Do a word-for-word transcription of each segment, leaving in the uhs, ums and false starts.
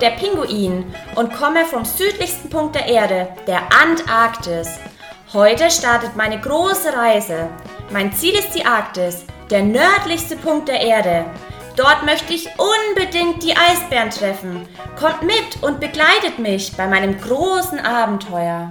der Pinguin und komme vom südlichsten Punkt der Erde, der Antarktis. Heute startet meine große Reise. Mein Ziel ist die Arktis, der nördlichste Punkt der Erde. Dort möchte ich unbedingt die Eisbären treffen. Kommt mit und begleitet mich bei meinem großen Abenteuer.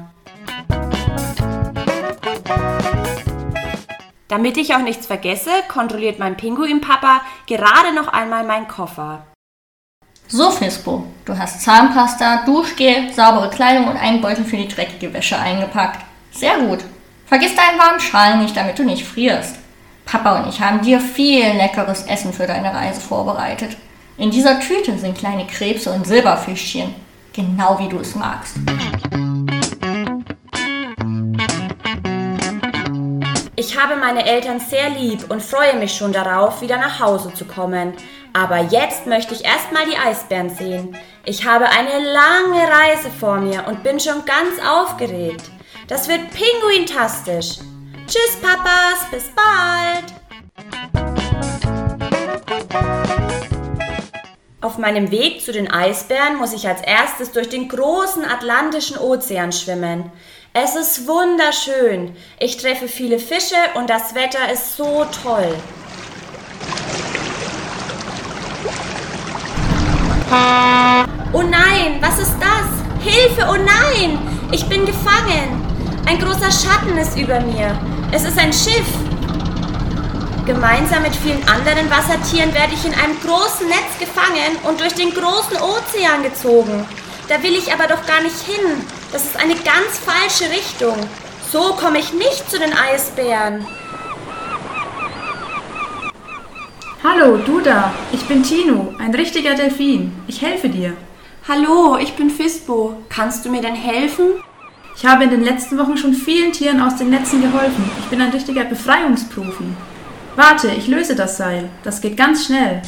Damit ich auch nichts vergesse, kontrolliert mein Pinguinpapa gerade noch einmal meinen Koffer. So, Fispo, du hast Zahnpasta, Duschgel, saubere Kleidung und einen Beutel für die dreckige Wäsche eingepackt. Sehr gut. Vergiss deinen warmen Schal nicht, damit du nicht frierst. Papa und ich haben dir viel leckeres Essen für deine Reise vorbereitet. In dieser Tüte sind kleine Krebse und Silberfischchen. Genau wie du es magst. Ich habe meine Eltern sehr lieb und freue mich schon darauf, wieder nach Hause zu kommen. Aber jetzt möchte ich erstmal die Eisbären sehen. Ich habe eine lange Reise vor mir und bin schon ganz aufgeregt. Das wird pinguintastisch. Tschüss, Papas, bis bald! Auf meinem Weg zu den Eisbären muss ich als erstes durch den großen Atlantischen Ozean schwimmen. Es ist wunderschön. Ich treffe viele Fische und das Wetter ist so toll. Oh nein, was ist das? Hilfe, oh nein! Ich bin gefangen. Ein großer Schatten ist über mir. Es ist ein Schiff. Gemeinsam mit vielen anderen Wassertieren werde ich in einem großen Netz gefangen und durch den großen Ozean gezogen. Da will ich aber doch gar nicht hin. Das ist eine ganz falsche Richtung. So komme ich nicht zu den Eisbären. Hallo, du da. Ich bin Tino, ein richtiger Delfin. Ich helfe dir. Hallo, ich bin Fispo. Kannst du mir denn helfen? Ich habe in den letzten Wochen schon vielen Tieren aus den Netzen geholfen. Ich bin ein richtiger Befreiungsprofi. Warte, ich löse das Seil. Das geht ganz schnell.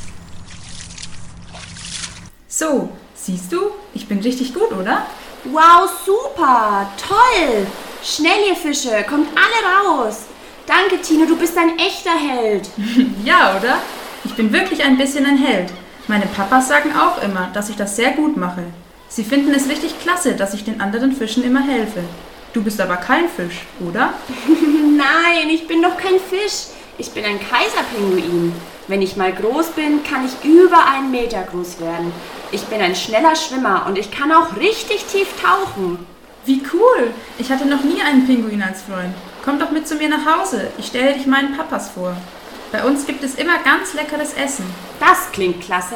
So, siehst du? Ich bin richtig gut, oder? Wow, super! Toll! Schnell, ihr Fische, kommt alle raus! Danke, Tino, du bist ein echter Held. Ja, oder? Ich bin wirklich ein bisschen ein Held. Meine Papas sagen auch immer, dass ich das sehr gut mache. Sie finden es richtig klasse, dass ich den anderen Fischen immer helfe. Du bist aber kein Fisch, oder? Nein, ich bin doch kein Fisch. Ich bin ein Kaiserpinguin. Wenn ich mal groß bin, kann ich über einen Meter groß werden. Ich bin ein schneller Schwimmer und ich kann auch richtig tief tauchen. Wie cool! Ich hatte noch nie einen Pinguin als Freund. Komm doch mit zu mir nach Hause. Ich stelle dich meinen Papas vor. Bei uns gibt es immer ganz leckeres Essen. Das klingt klasse.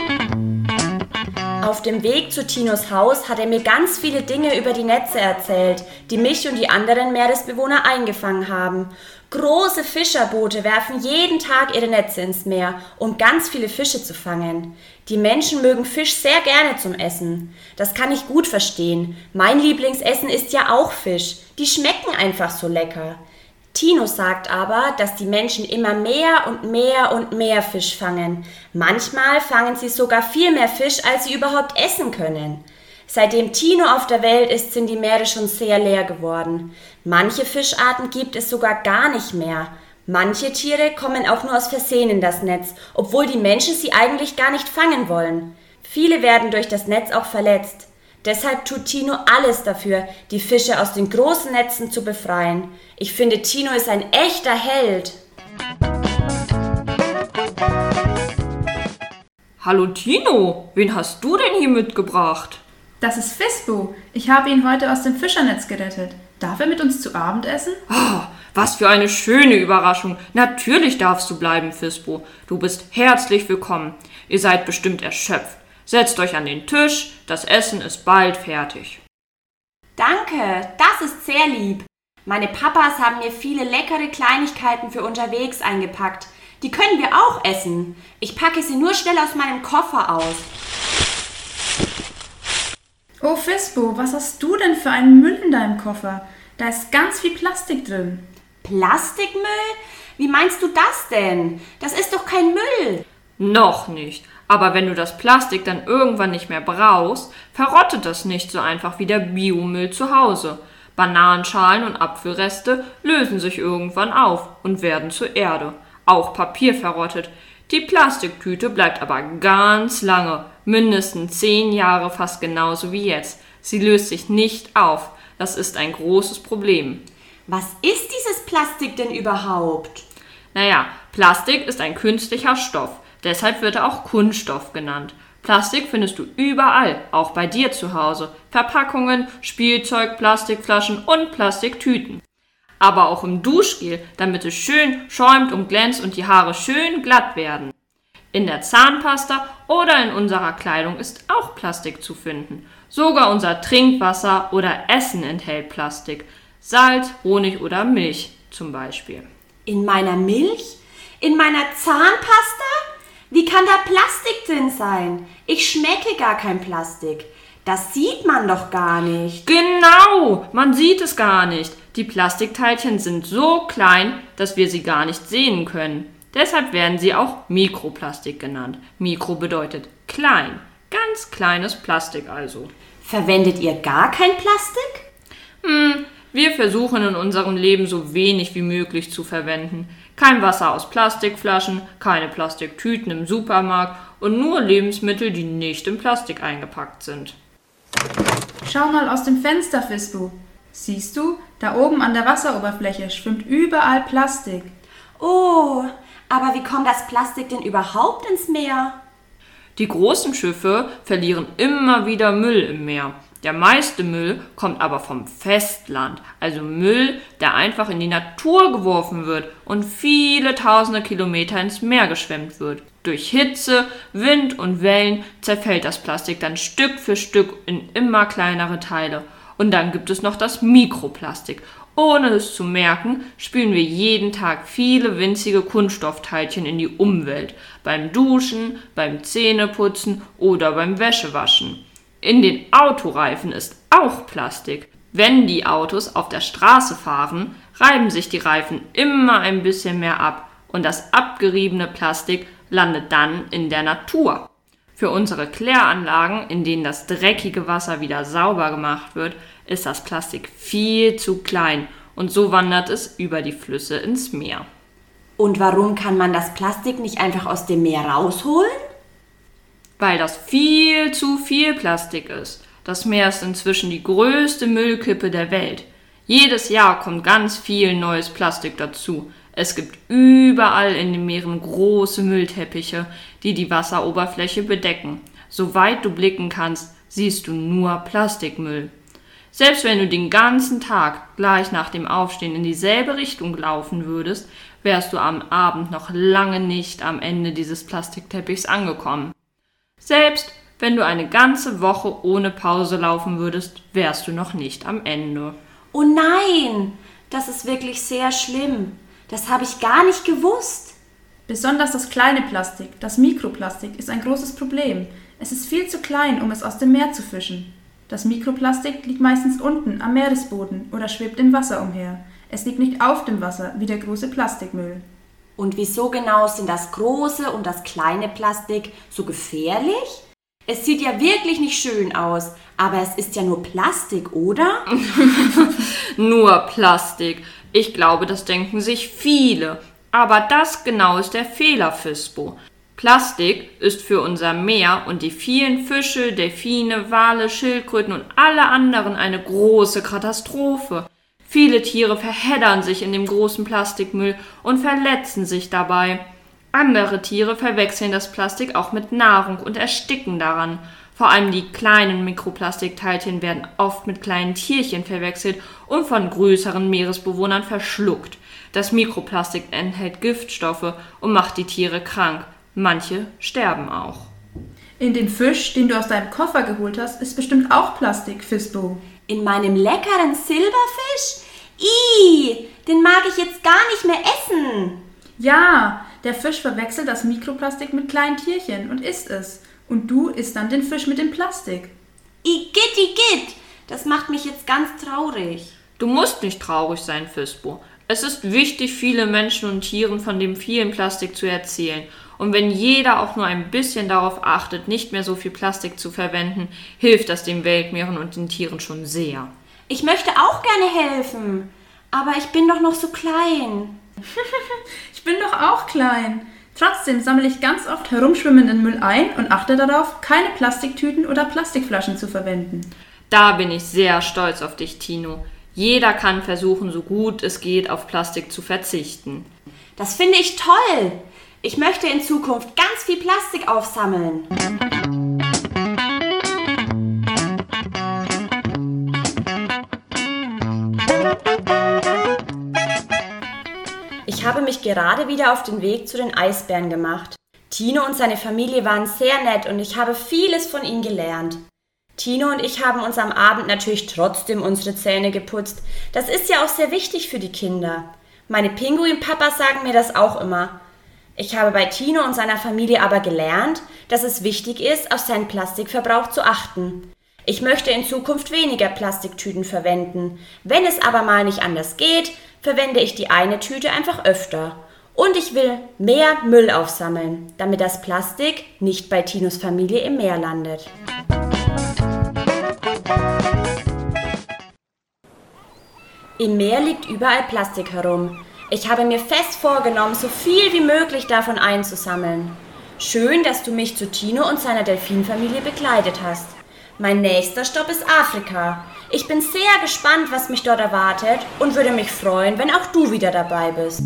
Auf dem Weg zu Tinos Haus hat er mir ganz viele Dinge über die Netze erzählt, die mich und die anderen Meeresbewohner eingefangen haben. Große Fischerboote werfen jeden Tag ihre Netze ins Meer, um ganz viele Fische zu fangen. Die Menschen mögen Fisch sehr gerne zum Essen. Das kann ich gut verstehen. Mein Lieblingsessen ist ja auch Fisch. Die schmecken einfach so lecker. Tino sagt aber, dass die Menschen immer mehr und mehr und mehr Fisch fangen. Manchmal fangen sie sogar viel mehr Fisch, als sie überhaupt essen können. Seitdem Tino auf der Welt ist, sind die Meere schon sehr leer geworden. Manche Fischarten gibt es sogar gar nicht mehr. Manche Tiere kommen auch nur aus Versehen in das Netz, obwohl die Menschen sie eigentlich gar nicht fangen wollen. Viele werden durch das Netz auch verletzt. Deshalb tut Tino alles dafür, die Fische aus den großen Netzen zu befreien. Ich finde, Tino ist ein echter Held. Hallo Tino, wen hast du denn hier mitgebracht? Das ist Fispo. Ich habe ihn heute aus dem Fischernetz gerettet. Darf er mit uns zu Abend essen? Oh, was für eine schöne Überraschung. Natürlich darfst du bleiben, Fispo. Du bist herzlich willkommen. Ihr seid bestimmt erschöpft. Setzt euch an den Tisch, das Essen ist bald fertig. Danke, das ist sehr lieb. Meine Papas haben mir viele leckere Kleinigkeiten für unterwegs eingepackt. Die können wir auch essen. Ich packe sie nur schnell aus meinem Koffer aus. Oh Fispo, was hast du denn für einen Müll in deinem Koffer? Da ist ganz viel Plastik drin. Plastikmüll? Wie meinst du das denn? Das ist doch kein Müll. Noch nicht. Aber wenn du das Plastik dann irgendwann nicht mehr brauchst, verrottet das nicht so einfach wie der Biomüll zu Hause. Bananenschalen und Apfelreste lösen sich irgendwann auf und werden zur Erde. Auch Papier verrottet. Die Plastiktüte bleibt aber ganz lange, mindestens zehn Jahre, fast genauso wie jetzt. Sie löst sich nicht auf. Das ist ein großes Problem. Was ist dieses Plastik denn überhaupt? Naja, Plastik ist ein künstlicher Stoff. Deshalb wird er auch Kunststoff genannt. Plastik findest du überall, auch bei dir zu Hause. Verpackungen, Spielzeug, Plastikflaschen und Plastiktüten. Aber auch im Duschgel, damit es schön schäumt und glänzt und die Haare schön glatt werden. In der Zahnpasta oder in unserer Kleidung ist auch Plastik zu finden. Sogar unser Trinkwasser oder Essen enthält Plastik. Salz, Honig oder Milch zum Beispiel. In meiner Milch? In meiner Zahnpasta? Wie kann da Plastik drin sein? Ich schmecke gar kein Plastik. Das sieht man doch gar nicht. Genau, man sieht es gar nicht. Die Plastikteilchen sind so klein, dass wir sie gar nicht sehen können. Deshalb werden sie auch Mikroplastik genannt. Mikro bedeutet klein, ganz kleines Plastik also. Verwendet ihr gar kein Plastik? Hm, wir versuchen in unserem Leben so wenig wie möglich zu verwenden. Kein Wasser aus Plastikflaschen, keine Plastiktüten im Supermarkt und nur Lebensmittel, die nicht in Plastik eingepackt sind. Schau mal aus dem Fenster, Fisbu. Siehst du, da oben an der Wasseroberfläche schwimmt überall Plastik. Oh, aber wie kommt das Plastik denn überhaupt ins Meer? Die großen Schiffe verlieren immer wieder Müll im Meer. Der meiste Müll kommt aber vom Festland, also Müll, der einfach in die Natur geworfen wird und viele tausende Kilometer ins Meer geschwemmt wird. Durch Hitze, Wind und Wellen zerfällt das Plastik dann Stück für Stück in immer kleinere Teile. Und dann gibt es noch das Mikroplastik. Ohne es zu merken, spülen wir jeden Tag viele winzige Kunststoffteilchen in die Umwelt. Beim Duschen, beim Zähneputzen oder beim Wäschewaschen. In den Autoreifen ist auch Plastik. Wenn die Autos auf der Straße fahren, reiben sich die Reifen immer ein bisschen mehr ab. Und das abgeriebene Plastik landet dann in der Natur. Für unsere Kläranlagen, in denen das dreckige Wasser wieder sauber gemacht wird, ist das Plastik viel zu klein und so wandert es über die Flüsse ins Meer. Und warum kann man das Plastik nicht einfach aus dem Meer rausholen? Weil das viel zu viel Plastik ist. Das Meer ist inzwischen die größte Müllkippe der Welt. Jedes Jahr kommt ganz viel neues Plastik dazu. Es gibt überall in den Meeren große Müllteppiche, die die Wasseroberfläche bedecken. Soweit du blicken kannst, siehst du nur Plastikmüll. Selbst wenn du den ganzen Tag gleich nach dem Aufstehen in dieselbe Richtung laufen würdest, wärst du am Abend noch lange nicht am Ende dieses Plastikteppichs angekommen. Selbst wenn du eine ganze Woche ohne Pause laufen würdest, wärst du noch nicht am Ende. Oh nein, das ist wirklich sehr schlimm. Das habe ich gar nicht gewusst. Besonders das kleine Plastik, das Mikroplastik, ist ein großes Problem. Es ist viel zu klein, um es aus dem Meer zu fischen. Das Mikroplastik liegt meistens unten am Meeresboden oder schwebt im Wasser umher. Es liegt nicht auf dem Wasser wie der große Plastikmüll. Und wieso genau sind das große und das kleine Plastik so gefährlich? Es sieht ja wirklich nicht schön aus, aber es ist ja nur Plastik, oder? Nur Plastik. Ich glaube, das denken sich viele. Aber das genau ist der Fehler, Fispo. Plastik ist für unser Meer und die vielen Fische, Delfine, Wale, Schildkröten und alle anderen eine große Katastrophe. Viele Tiere verheddern sich in dem großen Plastikmüll und verletzen sich dabei. Andere Tiere verwechseln das Plastik auch mit Nahrung und ersticken daran. Vor allem die kleinen Mikroplastikteilchen werden oft mit kleinen Tierchen verwechselt und von größeren Meeresbewohnern verschluckt. Das Mikroplastik enthält Giftstoffe und macht die Tiere krank. Manche sterben auch. In dem Fisch, den du aus deinem Koffer geholt hast, ist bestimmt auch Plastik, Fisbo. In meinem leckeren Silberfisch? Ih, den mag ich jetzt gar nicht mehr essen. Ja, der Fisch verwechselt das Mikroplastik mit kleinen Tierchen und isst es. Und du isst dann den Fisch mit dem Plastik. Igitt, igitt, das macht mich jetzt ganz traurig. Du musst nicht traurig sein, Fispo. Es ist wichtig, viele Menschen und Tieren von dem vielen Plastik zu erzählen. Und wenn jeder auch nur ein bisschen darauf achtet, nicht mehr so viel Plastik zu verwenden, hilft das den Weltmeeren und den Tieren schon sehr. Ich möchte auch gerne helfen, aber ich bin doch noch so klein. Ich bin doch auch klein. Trotzdem sammle ich ganz oft herumschwimmenden Müll ein und achte darauf, keine Plastiktüten oder Plastikflaschen zu verwenden. Da bin ich sehr stolz auf dich, Tino. Jeder kann versuchen, so gut es geht, auf Plastik zu verzichten. Das finde ich toll. Ich möchte in Zukunft ganz viel Plastik aufsammeln. Ich habe mich gerade wieder auf den Weg zu den Eisbären gemacht. Tino und seine Familie waren sehr nett und ich habe vieles von ihnen gelernt. Tino und ich haben uns am Abend natürlich trotzdem unsere Zähne geputzt. Das ist ja auch sehr wichtig für die Kinder. Meine Pinguin-Papas sagen mir das auch immer. Ich habe bei Tino und seiner Familie aber gelernt, dass es wichtig ist, auf seinen Plastikverbrauch zu achten. Ich möchte in Zukunft weniger Plastiktüten verwenden. Wenn es aber mal nicht anders geht, verwende ich die eine Tüte einfach öfter. Und ich will mehr Müll aufsammeln, damit das Plastik nicht bei Tinos Familie im Meer landet. Im Meer liegt überall Plastik herum. Ich habe mir fest vorgenommen, so viel wie möglich davon einzusammeln. Schön, dass du mich zu Tino und seiner Delfinfamilie begleitet hast. Mein nächster Stopp ist Afrika. Ich bin sehr gespannt, was mich dort erwartet und würde mich freuen, wenn auch du wieder dabei bist.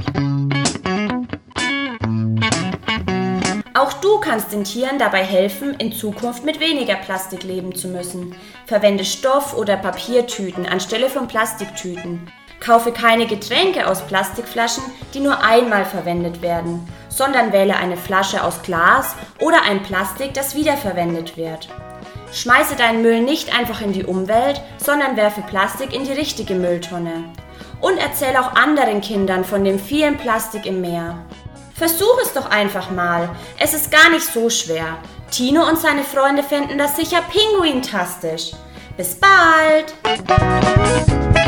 Auch du kannst den Tieren dabei helfen, in Zukunft mit weniger Plastik leben zu müssen. Verwende Stoff- oder Papiertüten anstelle von Plastiktüten. Kaufe keine Getränke aus Plastikflaschen, die nur einmal verwendet werden, sondern wähle eine Flasche aus Glas oder ein Plastik, das wiederverwendet wird. Schmeiße deinen Müll nicht einfach in die Umwelt, sondern werfe Plastik in die richtige Mülltonne. Und erzähle auch anderen Kindern von dem vielen Plastik im Meer. Versuch es doch einfach mal. Es ist gar nicht so schwer. Tino und seine Freunde fänden das sicher pinguintastisch. Bis bald!